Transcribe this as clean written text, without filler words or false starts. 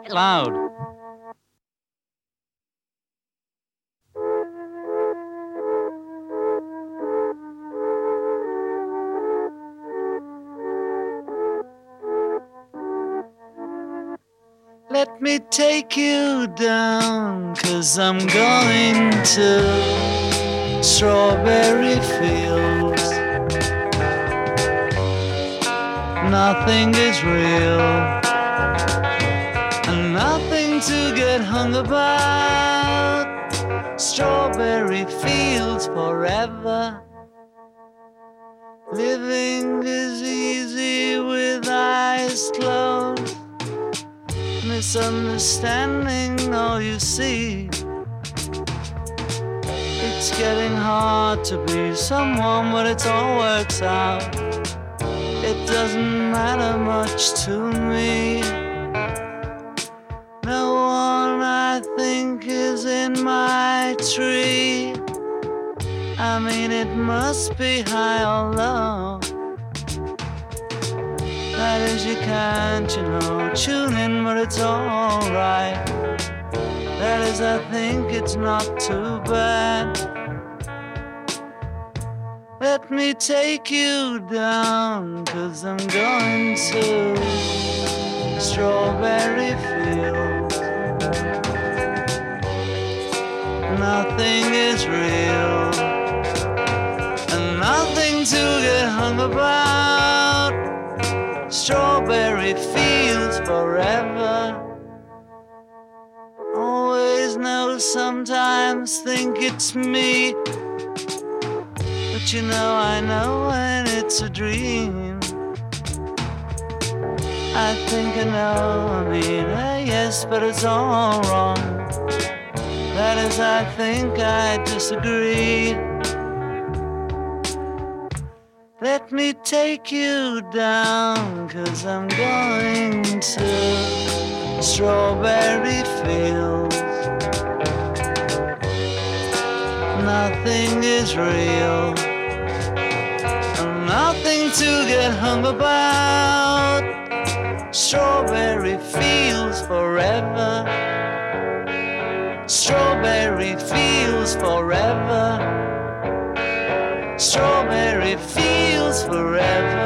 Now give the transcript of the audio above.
quite loud. Let me take you down, 'cause I'm going to strawberry fields. Nothing is real, and nothing to get hung about. Strawberry fields forever. Living is easy with eyes closed. Misunderstanding all you see. It's getting hard to be someone, but it all works out. It doesn't matter much to me. No one I think is in my tree. I mean, it must be high or low. That is, you can't, tune in, but it's alright. That is, I think it's not too bad. Let me take you down, 'cause I'm going to strawberry fields. Nothing is real, and nothing to get hung about. Strawberry fields forever. Always know, sometimes think it's me, but I know when it's a dream. I think I know, yes, but it's all wrong. That is, I think I disagree. Let me take you down, 'cause I'm going to strawberry fields. Nothing is real, and nothing to get hung about. Strawberry fields forever. Strawberry fields forever. Strawberry fields forever.